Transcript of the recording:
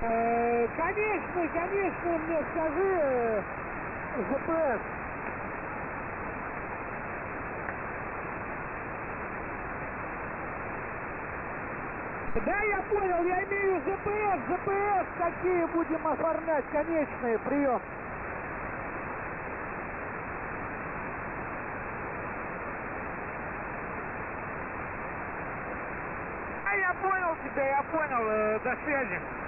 Конечно, мне скажи, GPS. Да, я понял, я имею GPS, какие будем оформлять, конечные, прием. Я понял тебя, до связи.